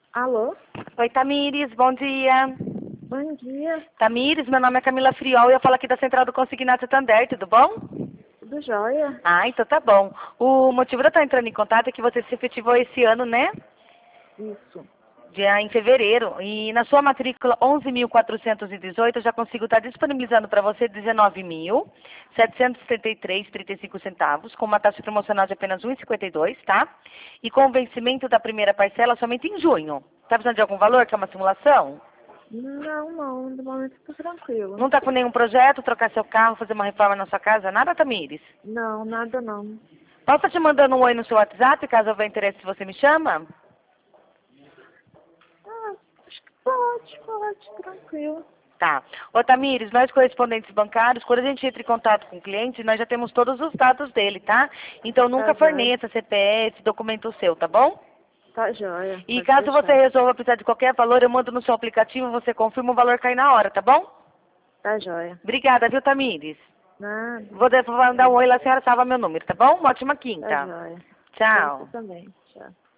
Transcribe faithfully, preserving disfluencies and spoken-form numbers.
Alô? Oi, Tamires, bom dia. Bom dia. Tamires, meu nome é Camila Friol e eu falo aqui da Central do Consignado Santander, tudo bom? Tudo jóia? Ah, então tá bom. O motivo de eu estar entrando em contato é que você se efetivou esse ano, né? Isso. Dia em fevereiro. E na sua matrícula onze mil quatrocentos e dezoito, eu já consigo estar disponibilizando para você dezenove mil setecentos e setenta e três reais e trinta e cinco centavos, com uma taxa promocional de apenas um real e cinquenta e dois centavos, tá? E com o vencimento da primeira parcela somente em junho. Tá precisando de algum valor, que é uma simulação? Não, não. No momento tô tranquilo. Não tá com nenhum projeto, trocar seu carro, fazer uma reforma na sua casa, nada, Tamires? Não, nada não. Posso estar te mandando um oi no seu WhatsApp, caso houver interesse, você me chama? Ah, acho que pode, pode, tranquilo. Tá. Ô, Tamires, nós correspondentes bancários, quando a gente entra em contato com o cliente, nós já temos todos os dados dele, tá? Então Tá nunca jóia. forneça C P F, documento seu, tá bom? Tá jóia, E pode caso você deixar. resolva precisar de qualquer valor, eu mando no seu aplicativo, você confirma, o valor cai na hora, tá bom? Tá jóia. Obrigada, viu, Tamires? Nada. Vou dar vou mandar um oi lá, a senhora salva meu número, tá bom? Uma ótima Tá quinta. jóia. Pra você Tchau. também. Tchau.